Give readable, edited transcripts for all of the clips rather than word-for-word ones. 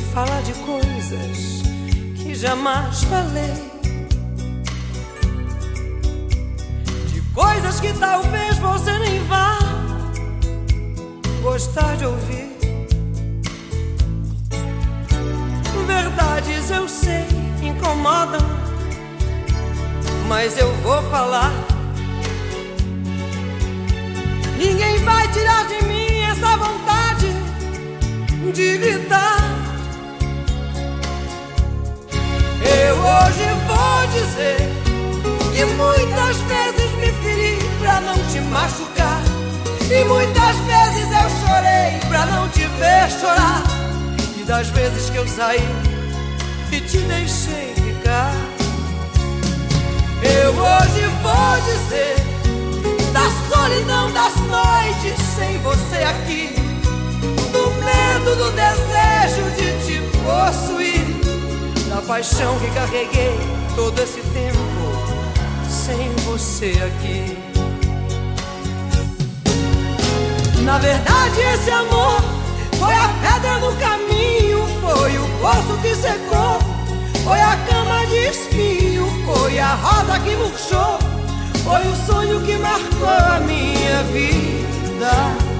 falar de coisas que jamais falei, de coisas que talvez você nem vá gostar de ouvir. Verdades eu sei, incomodam, mas eu vou falar. Ninguém vai tirar de mim essa vontade de gritar. Eu hoje vou dizer que muitas vezes me feri pra não te machucar, e muitas vezes eu chorei pra não te ver chorar, e das vezes que eu saí e te deixei ficar. Eu hoje vou dizer da solidão das noites sem você aqui, do medo, do desejo de te possuir, da paixão que carreguei todo esse tempo sem você aqui. Na verdade esse amor foi a pedra no caminho, foi o poço que secou, foi a cama de espinho, foi a rosa que murchou, foi o sonho que marcou a minha vida.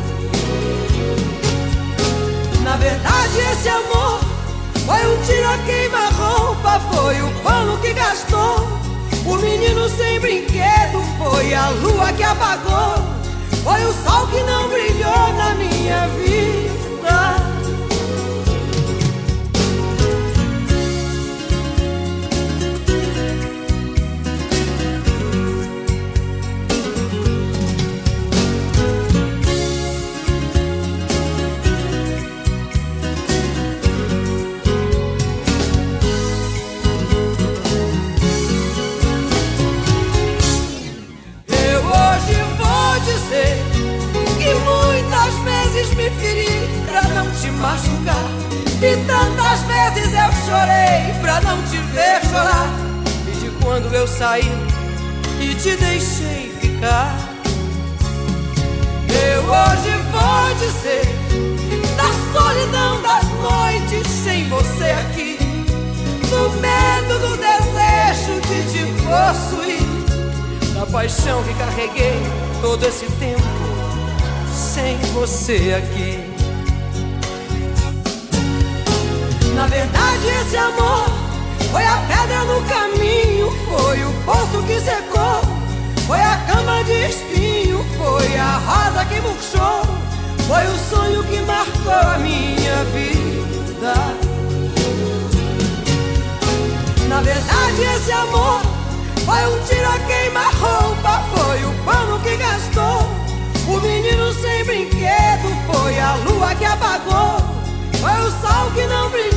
Na verdade esse amor foi um tiro a queima-roupa, foi o pano que gastou, o menino sem brinquedo, foi a lua que apagou, foi o sol que não brilhou na minha vida. Me feri pra não te machucar, e tantas vezes eu chorei pra não te ver chorar, e de quando eu saí e te deixei ficar. Eu hoje vou dizer da solidão das noites sem você aqui, do medo, do desejo de te possuir, da paixão que carreguei todo esse tempo sem você aqui. Na verdade esse amor foi a pedra no caminho, foi o poço que secou, foi a cama de espinho, foi a rosa que murchou, foi o sonho que marcou a minha vida. Na verdade esse amor foi um tiro a queima-roupa, foi o pano que gastou, o menino sem brinquedo, foi a lua que apagou, foi o sol que não brilhou